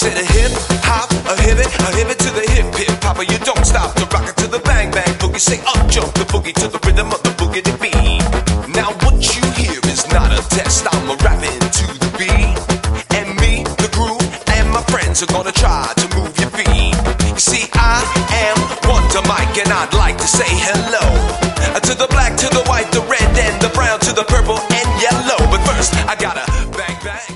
said a hip hop, a hip it to the hip hip hopper. You don't stop to rock it to the bang bang boogie. Say up jump the boogie to the rhythm of the boogie to beat. Now what you hear is not a test. I'm a rapping to the beat, and me, the groove, and my friends are gonna try to move your feet. You see, I am Wonder Mike, and I'd like to say hello to the black, to the white, the red, and the brown, to the purple and yellow. But first, I gotta bang bang.